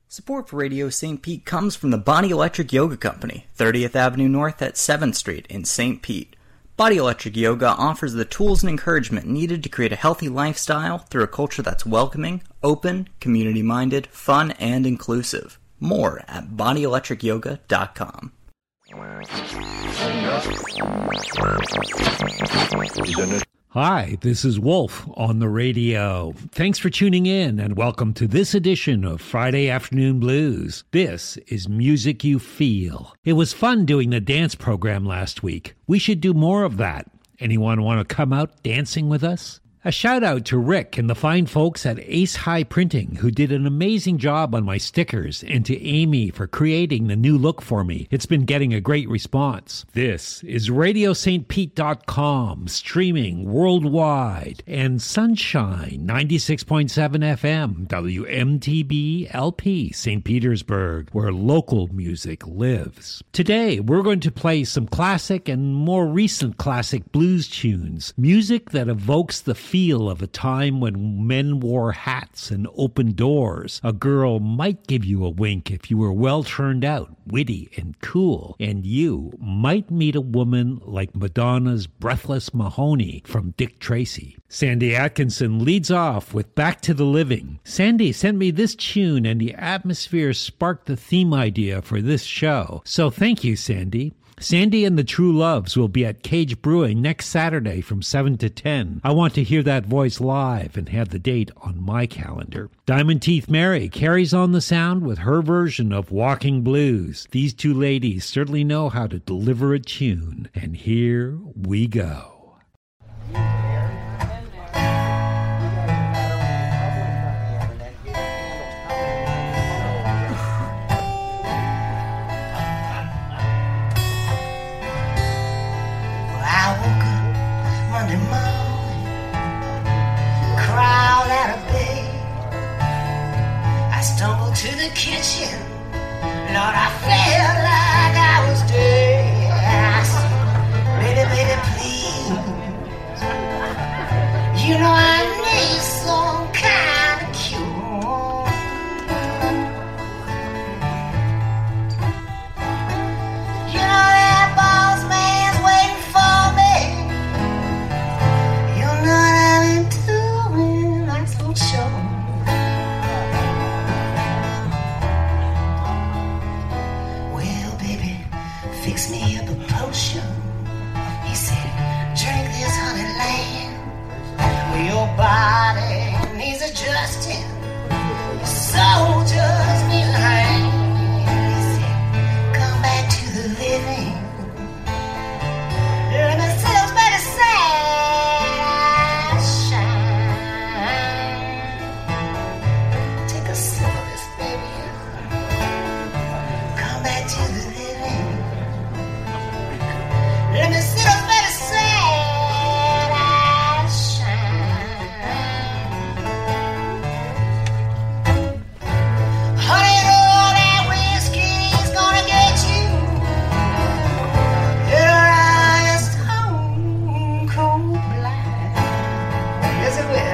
Support for Radio St. Pete comes from the Body Electric Yoga Company, 30th Avenue North at 7th Street in St. Pete. Body Electric Yoga offers the tools and encouragement needed to create a healthy lifestyle through a culture that's welcoming, open, community-minded, fun, and inclusive. More at bodyelectricyoga.com. Hi, this is Wolf on the radio. Thanks for tuning in and welcome to this edition of Friday Afternoon Blues. This is Music You Feel. It was fun doing the dance program last week. We should do more of that. Anyone want to come out dancing with us? A shout out to Rick and the fine folks at Ace High Printing who did an amazing job on my stickers, and to Amy for creating the new look for me. It's been getting a great response. This is RadioSt.Pete.com, streaming worldwide, and Sunshine 96.7 FM, WMTB LP, St. Petersburg, where local music lives. Today, we're going to play some classic and more recent classic blues tunes, music that evokes the feel of a time when men wore hats and open doors. A girl might give you a wink if you were well turned out, witty and cool, and you might meet a woman like Madonna's Breathless Mahoney from Dick Tracy. Sandy Atkinson leads off with Back to the Living. Sandy sent me this tune and the atmosphere sparked the theme idea for this show. So thank you, Sandy. Sandy and the True Loves will be at Cage Brewing next Saturday from 7 to 10. I want to hear that voice live and have the date on my calendar. Diamond Teeth Mary carries on the sound with her version of Walking Blues. These two ladies certainly know how to deliver a tune, and here we go. Stumbled to the kitchen, Lord, I felt like I was dead. I said, baby, please, you know I need some kind of cure. You know that boss man's waiting for me. You know what I've been doing, that's for sure. Fix me up a potion. He said, drink this honey land. Well, your body needs adjusting. Your soul just needs a hand. He said, come back to the living. Let me see those better sad shine. Take a sip of this, baby. Come back to the living. Let me see those better sad eyes shine. Honey, all that whiskey's gonna get you. Your eyes stone cold blind. Yes, it will.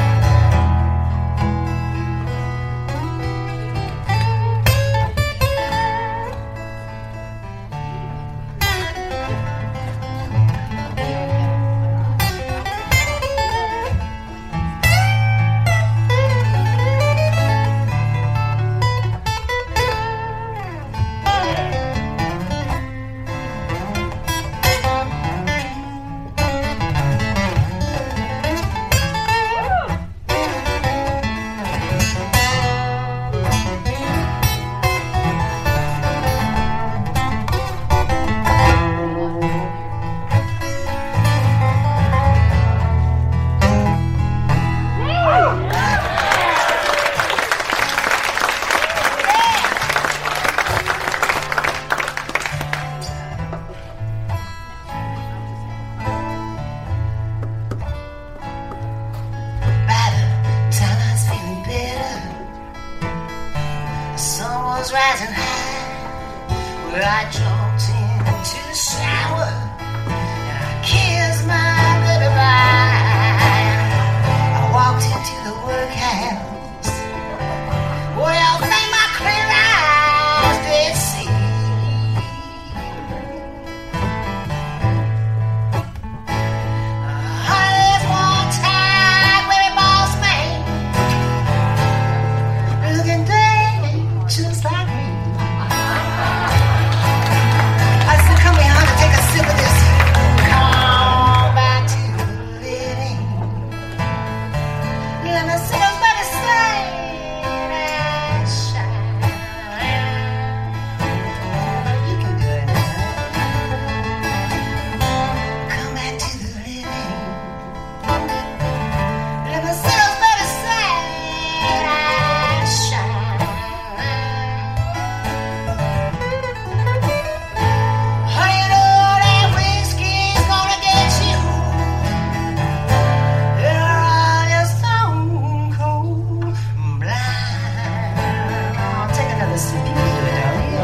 Rising high, where I jumped into the shower and I kissed my baby bye. I walked into the workhouse. What y'all think my Listen, can you do it, darling?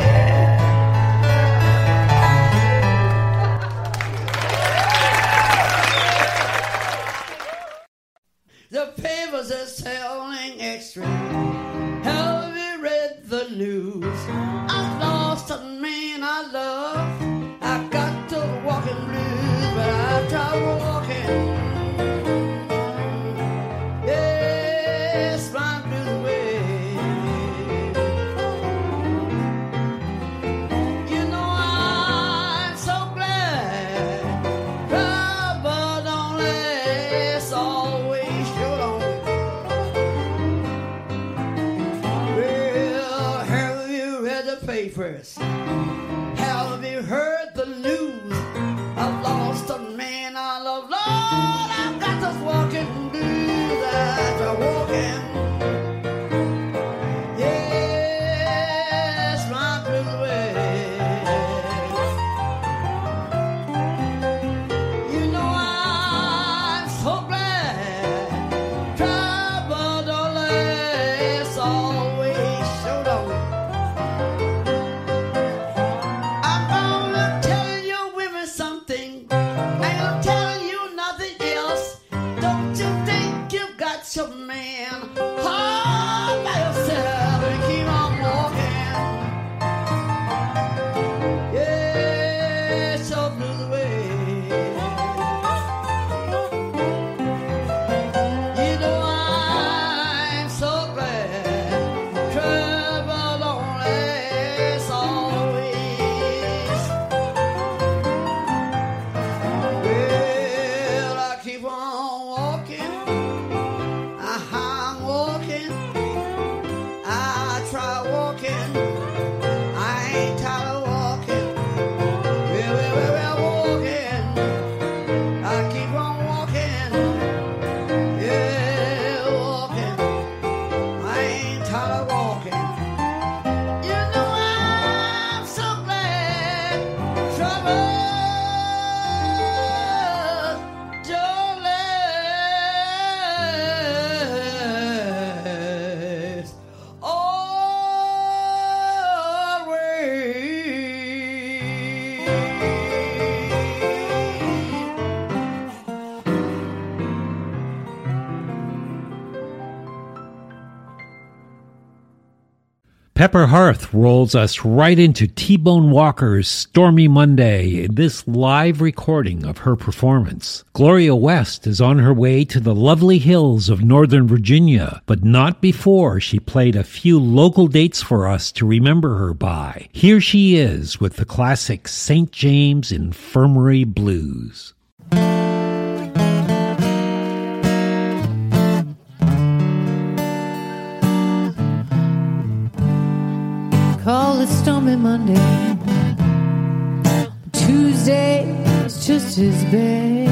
Yeah. The papers are selling extra. Have you read the news? I've lost a man I love. I got the walking blues, but I tried walking. Yes, my blues away. You know I'm so glad. Trouble don't last always, sure don't. Well, have you read the papers? Have you heard the news? I've lost a man I love. Lord, I've got this walking blues after walking. Yes, my blues away. You know I'm so glad. Trouble don't last always, sure don't. I'm gonna tell you women something. I ain't telling you nothing else. Don't you think you've got your man all by yourself and keep on walking? Yes, your blues away. You know I'm so glad. Trouble don't last always. Well, I keep on walking. I'm walking. I try walking. I ain't tired of walking. Well, walking. I keep on walking. Yeah, walking. I ain't tired of walking. You know I'm so glad. Trouble don't last Pepper Hearth rolls us right into T-Bone Walker's Stormy Monday in this live recording of her performance. Gloria West is on her way to the lovely hills of Northern Virginia, but not before she played a few local dates for us to remember her by. Here she is with the classic St. James Infirmary Blues. Call it Stormy Monday. Tuesday is just as bad.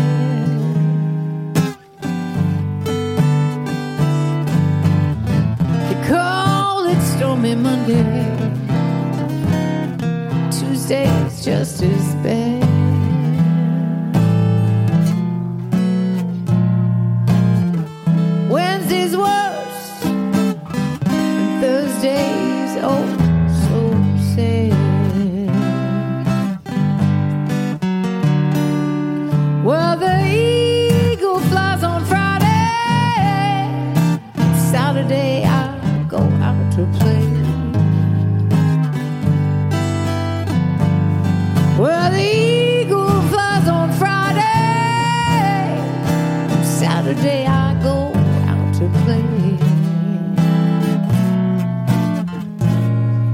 They call it Stormy Monday. Tuesday is just as bad. Wednesday's worse. And Thursday's oh so sad. Well, the eagle flies on Friday. Saturday I go out to play. Well, the eagle flies on Friday. Saturday I go out to play.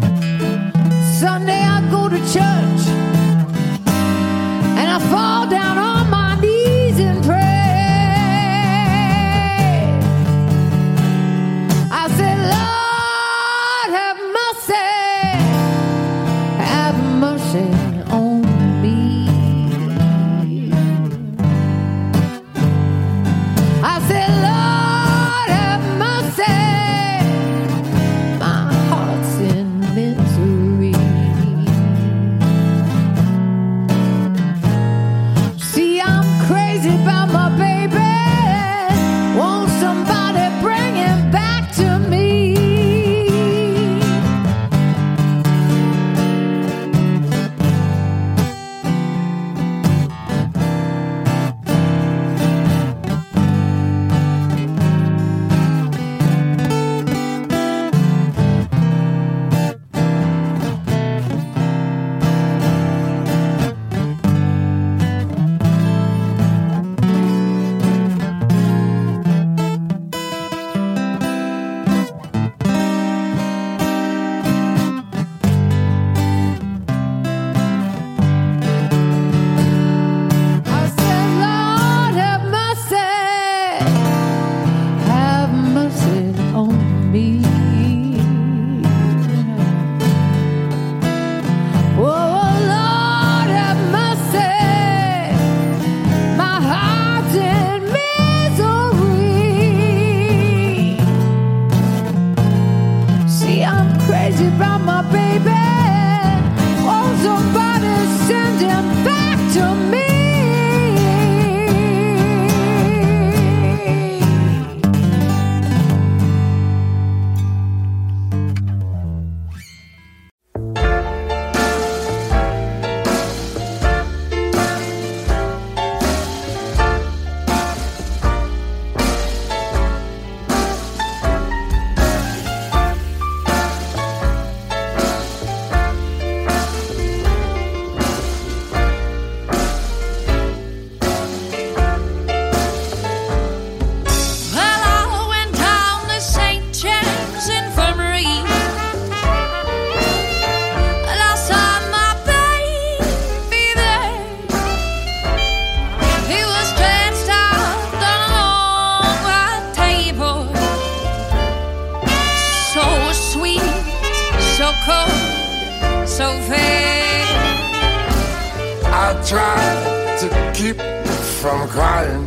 tried to keep from crying.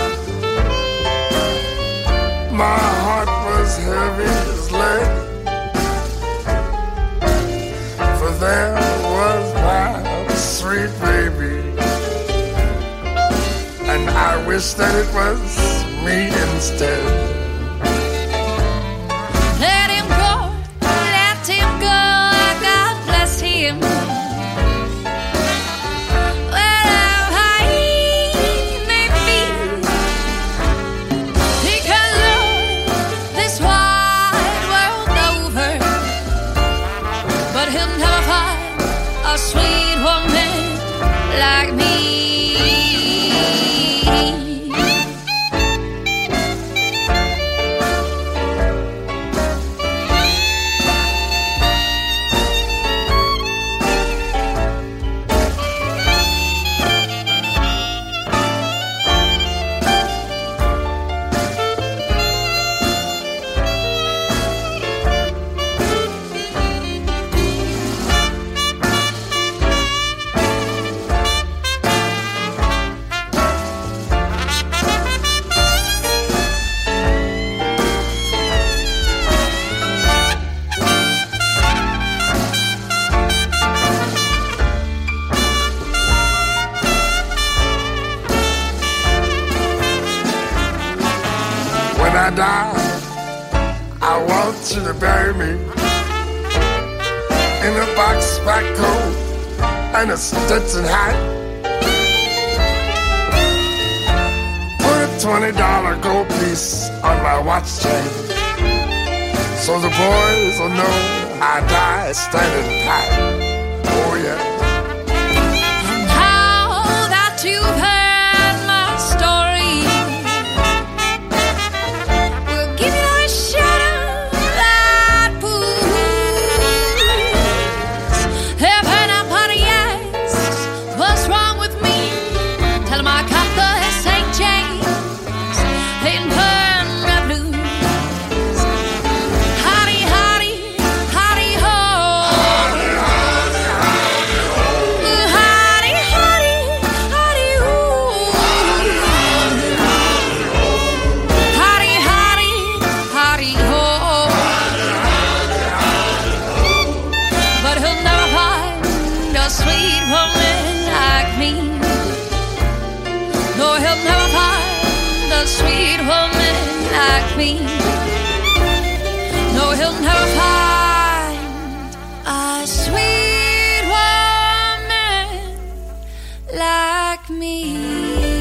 My heart was heavy as lead, for there was my sweet baby, and I wish that it was me instead. Let him go, God bless him. A sweet woman like me. I die, I want you to bury me in a box back coat and a Stetson hat. Put a $20 gold piece on my watch chain, so the boys will know I die standing pat. Oh yeah. And now that you've heard my story, sweet woman like me. No, he'll never find a sweet woman like me.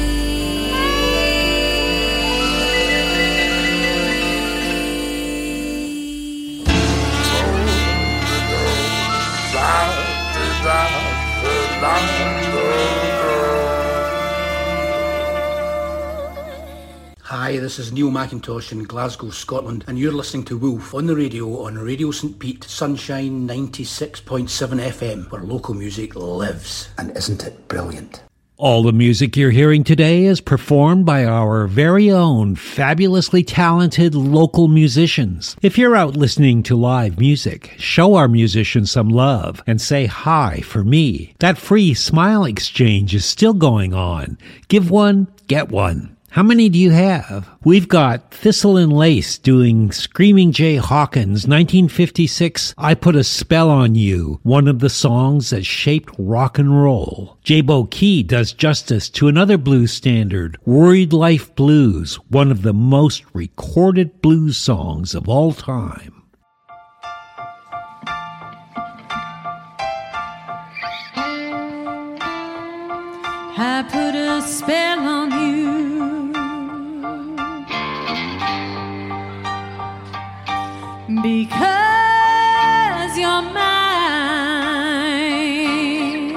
Hi, this is Neil McIntosh in Glasgow, Scotland, and you're listening to Wolf on the radio on Radio St Pete, Sunshine 96.7 FM, where local music lives. And isn't it brilliant? All the music you're hearing today is performed by our very own fabulously talented local musicians. If you're out listening to live music, show our musicians some love and say hi for me. That free smile exchange is still going on. Give one, get one. How many do you have? We've got Thistle and Lace doing Screaming Jay Hawkins' 1956 I Put a Spell on You, one of the songs that shaped rock and roll. J-Bo Key does justice to another blues standard, Worried Life Blues, one of the most recorded blues songs of all time. I put a spell on you, because you're mine.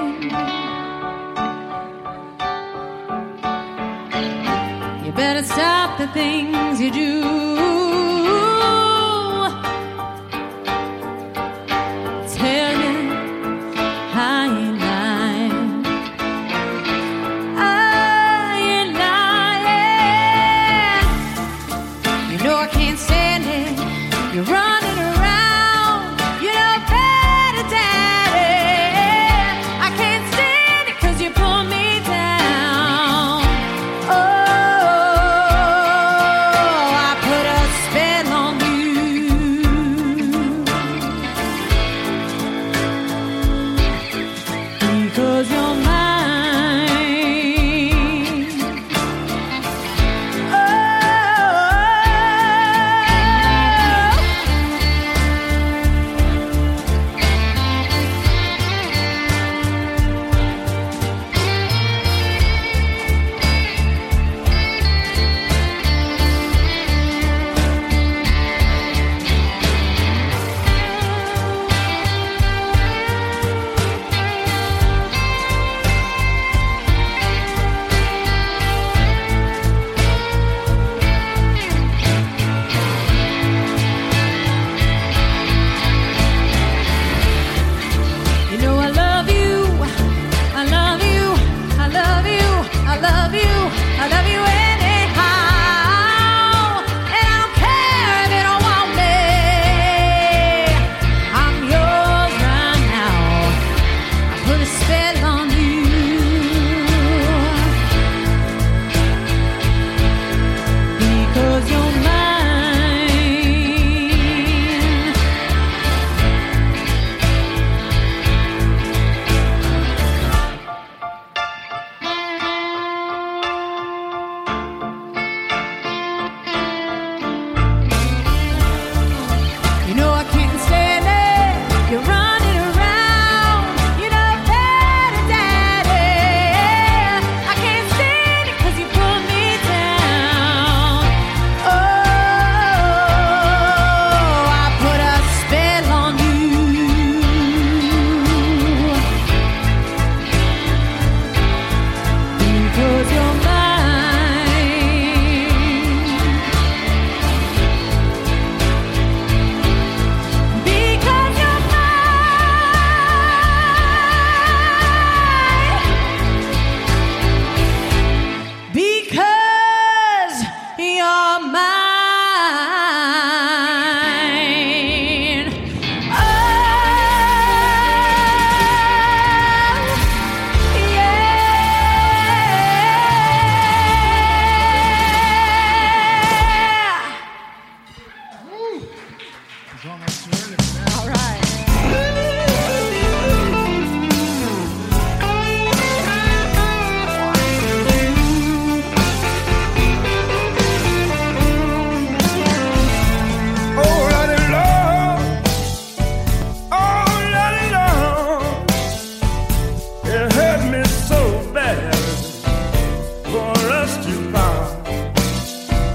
You better stop the things you do. Tell you I ain't lying. I ain't lying. You know I can't stand it. You're running around, you know better, Daddy. I can't stand it 'cause you pull me down. Oh, I put a spell on you, because you're mine.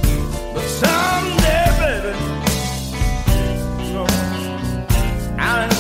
I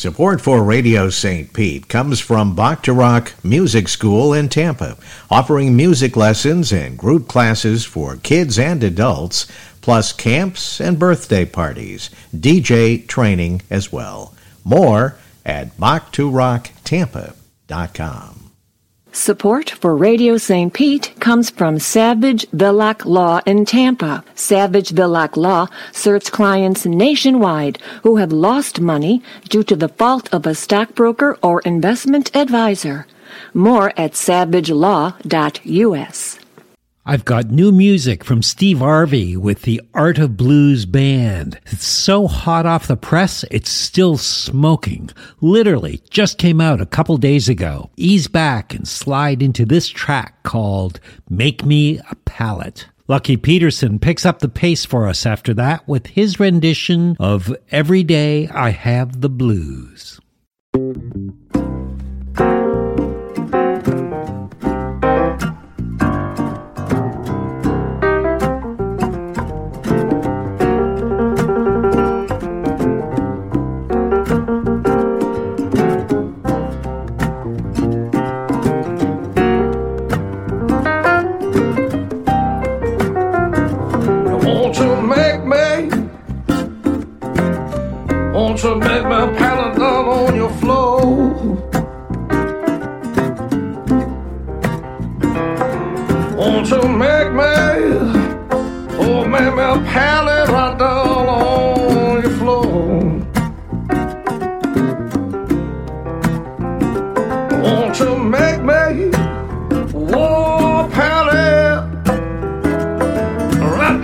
Support for Radio St. Pete comes from Bach to Rock Music School in Tampa, offering music lessons and group classes for kids and adults, plus camps and birthday parties, DJ training as well. More at BachToRockTampa.com. Support for Radio St. Pete comes from Savage Villock Law in Tampa. Savage Villock Law serves clients nationwide who have lost money due to the fault of a stockbroker or investment advisor. More at savagelaw.us. I've got new music from Steve Harvey with the Art of Blues Band. It's so hot off the press, it's still smoking. Literally, just came out a couple days ago. Ease back and slide into this track called Make Me a Palette. Lucky Peterson picks up the pace for us after that with his rendition of Every Day I Have the Blues. Won't you make me a pallet down on your floor? Won't you make me, oh, make me a pallet right down on your floor? Won't you make me, oh, pallet right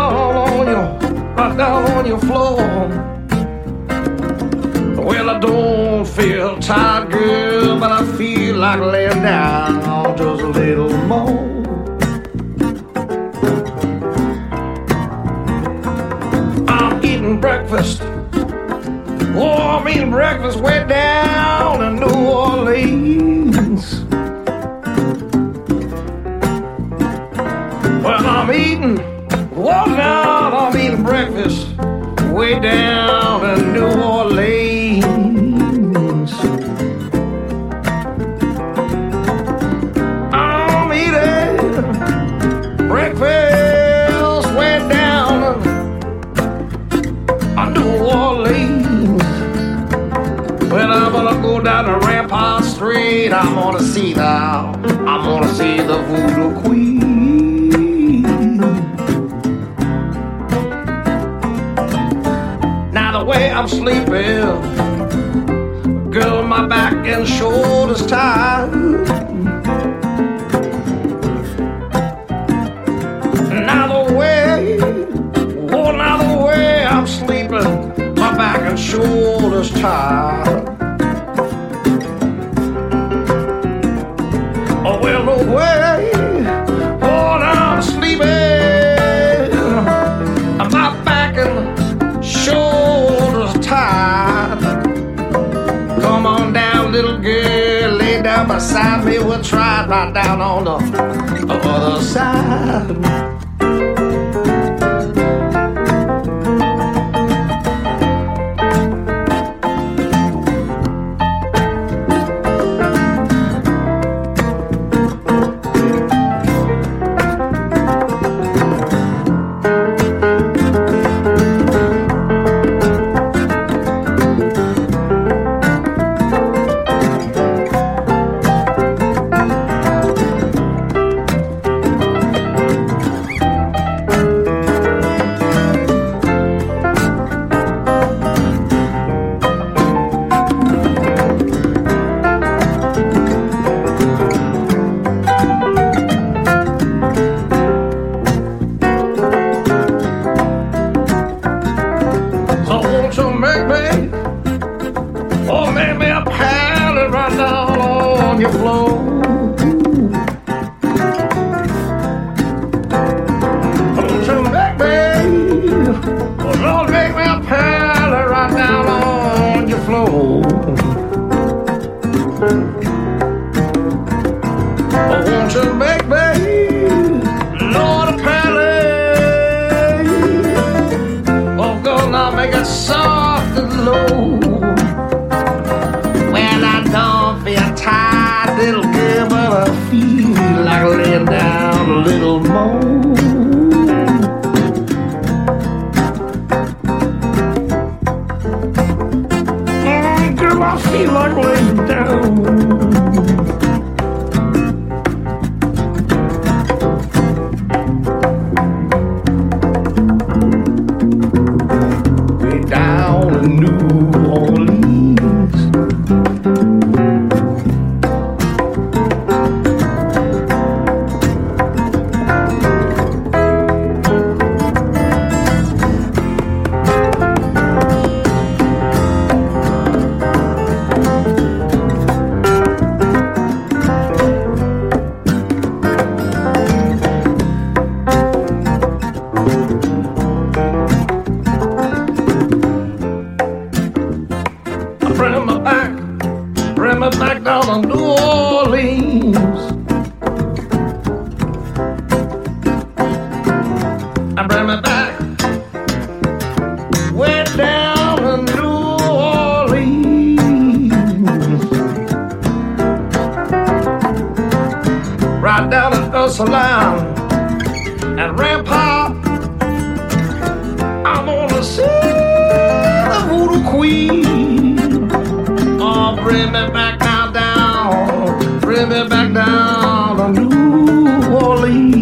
down on your floor? Well, I don't feel tired, girl, but I feel like laying down just a little more. I'm eating breakfast. Oh, I'm eating breakfast way down in New Orleans. Well, I'm eating, oh, now I'm eating breakfast way down in New Orleans. I'm eating breakfast way down in New Orleans. Well, I'm gonna go down to Rampart Street. I'm gonna see the Voodoo Queen. Now the way I'm sleeping, girl, my back and shoulders tired. Now the way I'm sleeping, my back and shoulders tired. Oh, well, the way, oh, now I'm sleeping, my back and shoulders tired. Come on down, little girl, lay down beside me. We'll try it right down on the other side. down to New Orleans. I bring me back way down to New Orleans. Right down to Ursuline and Rampart. I'm gonna see the Voodoo Queen. Oh, bring me back now down, bring me back down to New Orleans.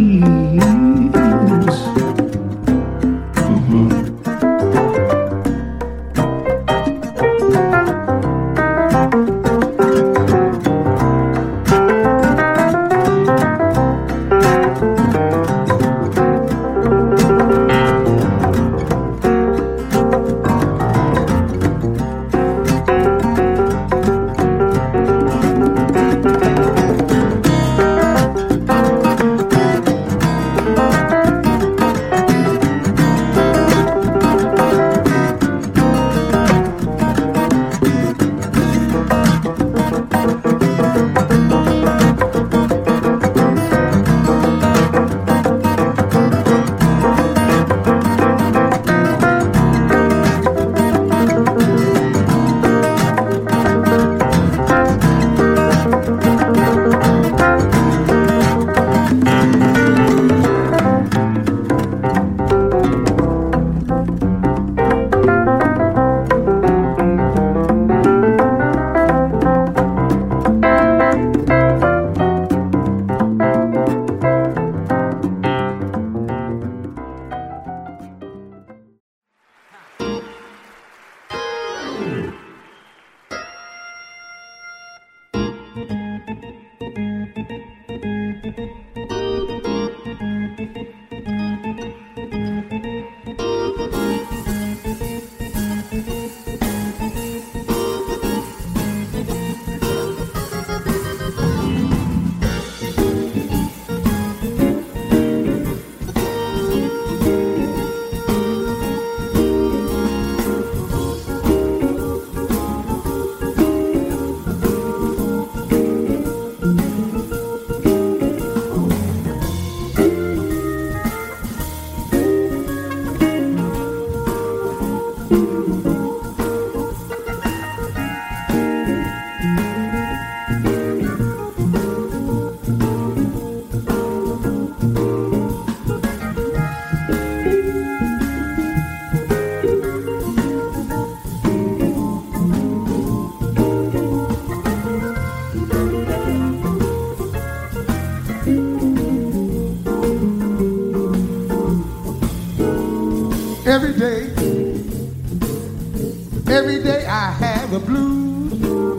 Every day I have the blues.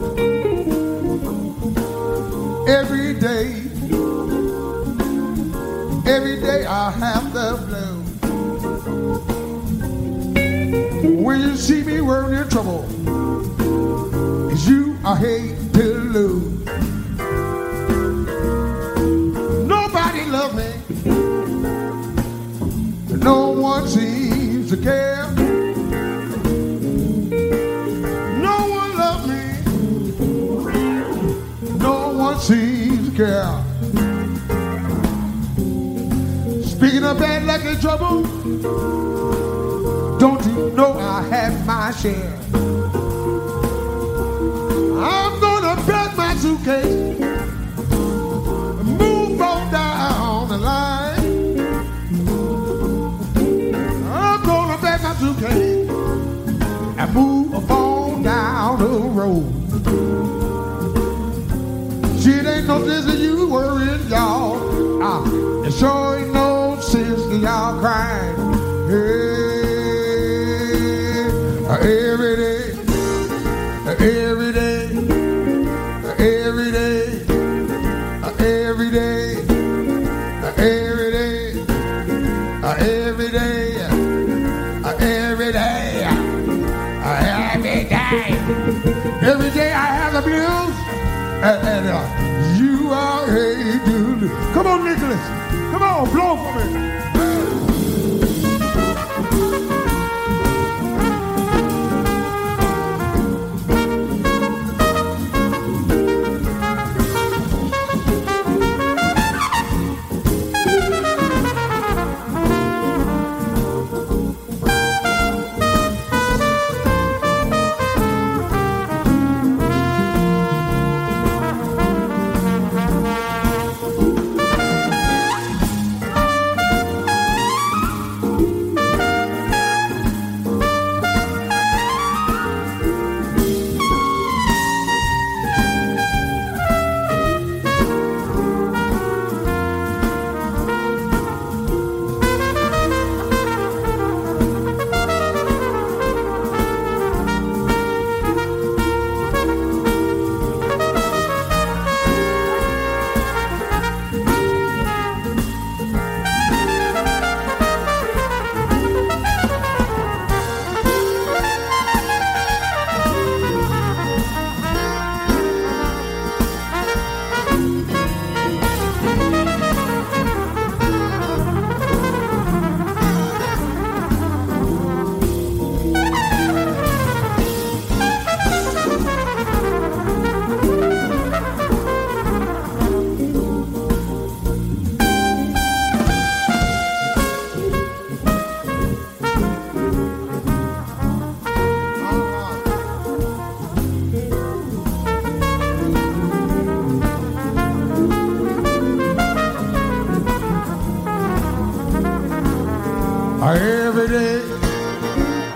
Every day I have the blues. When you see me worrying in trouble, it's you I hate to lose. Nobody loves me. No one seems to care. Seems to care. Speaking of bad luck and trouble, don't you know I have my share? I'm gonna pack my suitcase and move on down the line. I'm gonna pack my suitcase and move on down the road. It ain't no sense in you worrying, y'all. It sure ain't no sense in y'all crying. Hey, every day, every day, every day, every day, every day, every day, every day, every day. Every day I have the blues. And you are a dude. Come on, Nicholas. Come on, blow for me.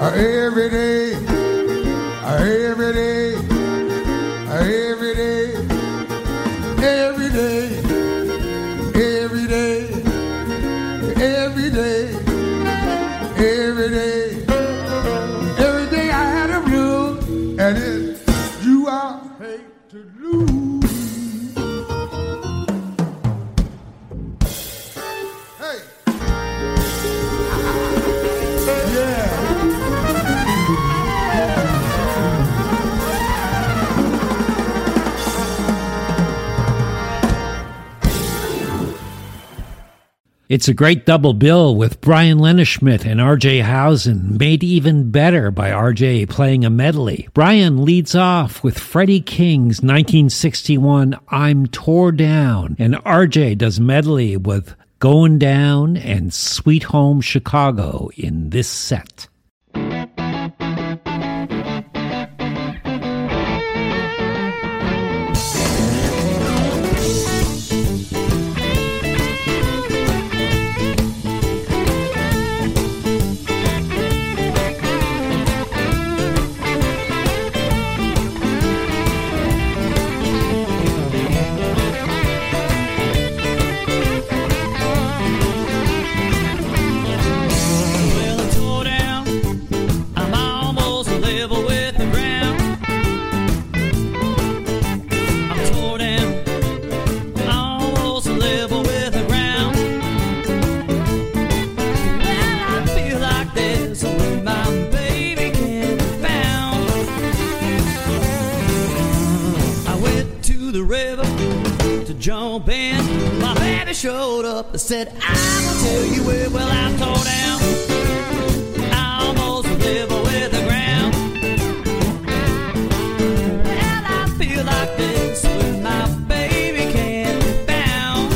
every day, every day, every day, every day, every day, every day, every day, every day I had a blue, and it you I hate to lose. Hey, yeah. It's a great double bill with Brian Lennerschmidt and R.J. Housen, made even better by R.J. playing a medley. Brian leads off with Freddie King's 1961 I'm Tore Down, and R.J. does medley with Going Down and Sweet Home Chicago in this set. Showed up and said, I will tell you where, well, I'm tore down. I almost live with the ground. Well, I feel like this when my baby can't be found.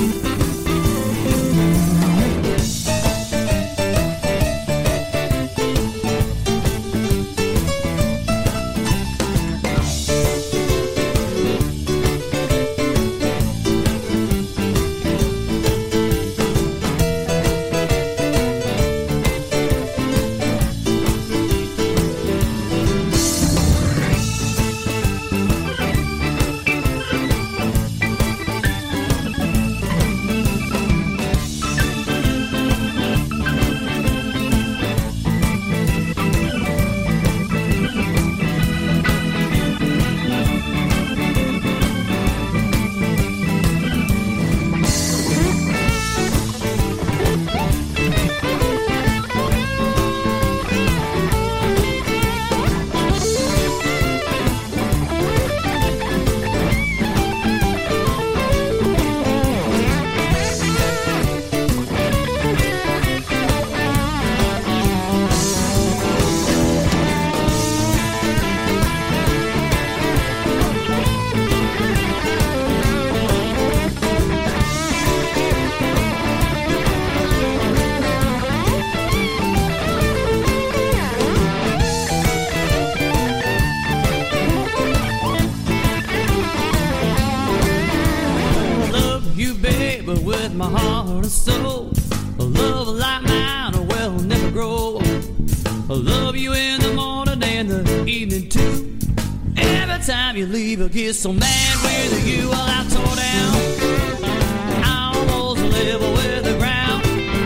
So mad with you while I tore down. I almost live with the ground.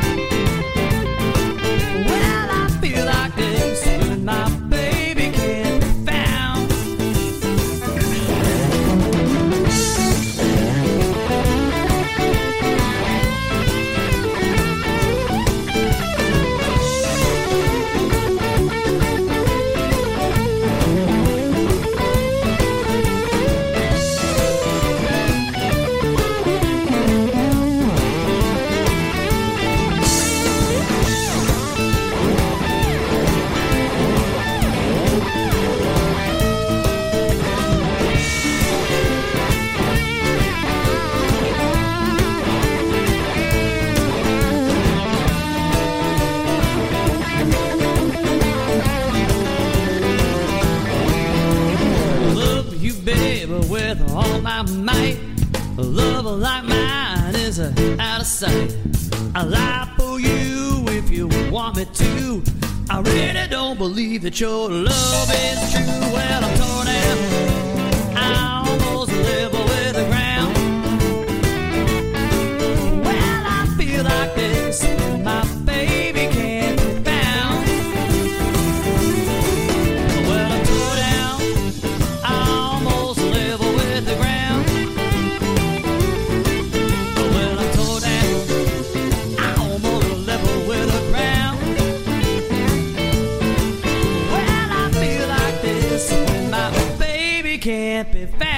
Well, I feel like this when my baby can't be found. With all my might, a love like mine is out of sight. I'll lie for you if you want me to. I really don't believe that your love is true. Well, I'm torn down. I almost level with the ground. Well, I feel like this. My baby can't be found. Well, I'm torn down. I almost level with the ground. Well, I'm torn down. I almost level with the ground. Well, I feel like this. My baby can't be found.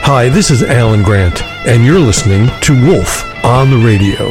Hi, this is Alan Grant, and you're listening to Wolf on the Radio.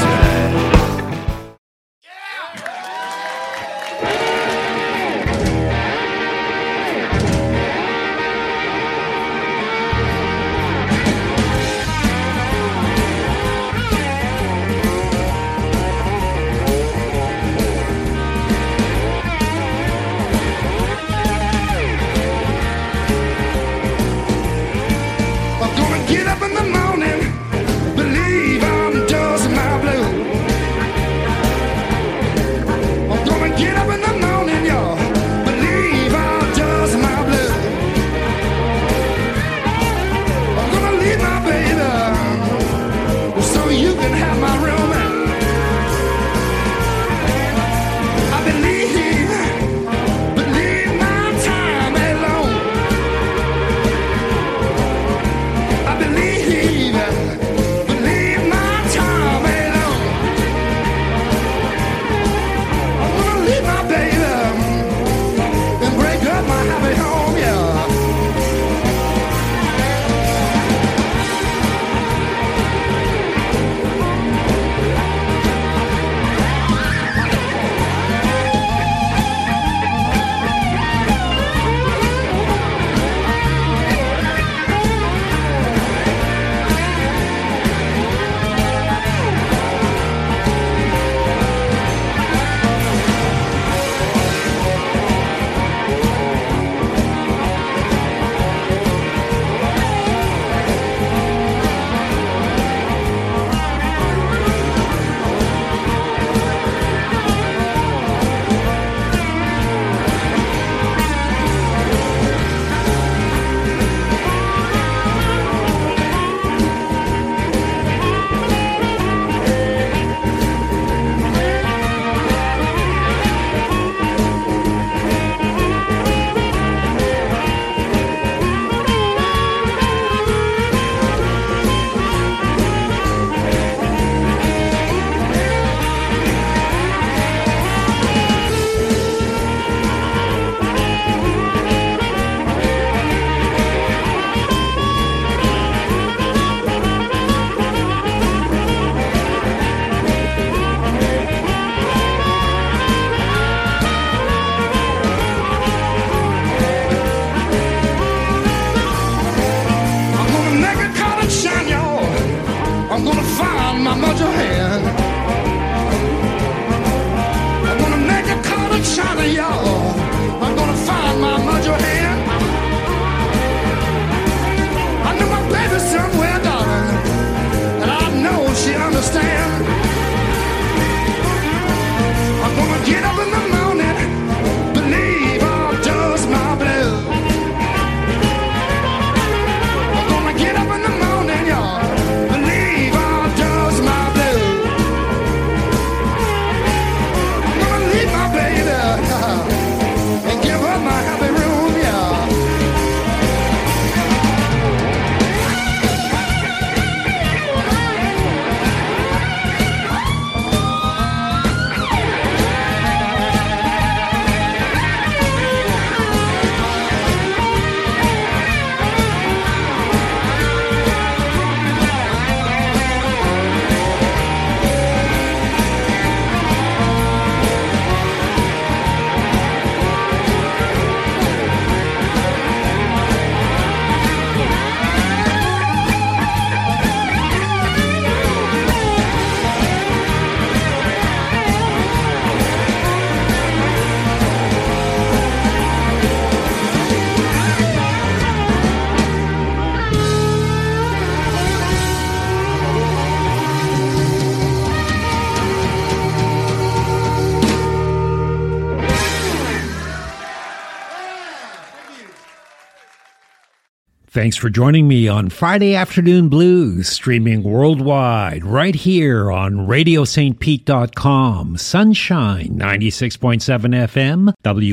Thanks for joining me on Friday Afternoon Blues, streaming worldwide right here on RadioSt.Pete.com, Sunshine 96.7 FM,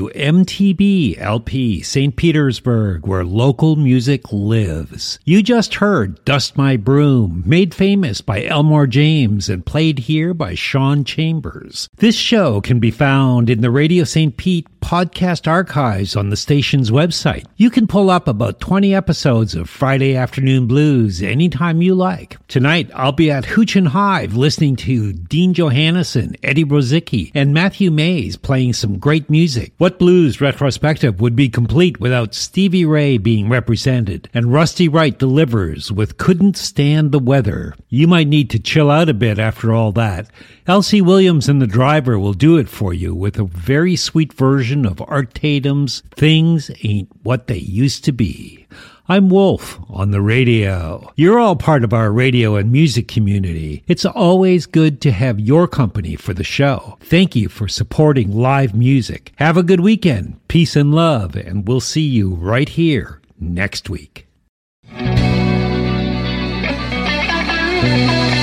WMTB LP, St. Petersburg, where local music lives. You just heard Dust My Broom, made famous by Elmore James and played here by Sean Chambers. This show can be found in the Radio St. Pete podcast archives on the station's website. You can pull up about 20 episodes of Friday Afternoon Blues anytime you like. Tonight, I'll be at Hooch and Hive listening to Dean Johannesson, Eddie Brozicki, and Matthew Mays playing some great music. What Blues retrospective would be complete without Stevie Ray being represented? And Rusty Wright delivers with Couldn't Stand the Weather. You might need to chill out a bit after all that. L.C. Williams and the Driver will do it for you with a very sweet version of Art Tatum's Things Ain't What They Used to Be. I'm Wolf on the radio. You're all part of our radio and music community. It's always good to have your company for the show. Thank you for supporting live music. Have a good weekend. Peace and love, and we'll see you right here next week.